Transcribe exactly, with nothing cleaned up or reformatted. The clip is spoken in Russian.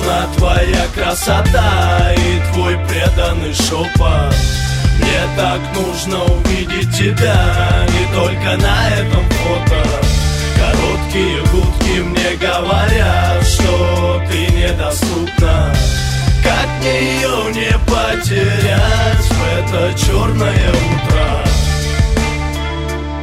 нужна твоя красота и твой преданный шепот. Мне так нужно увидеть тебя не только на этом фото. Короткие гудки мне говорят, что ты недоступна. Как мне ее не потерять в это черное утро?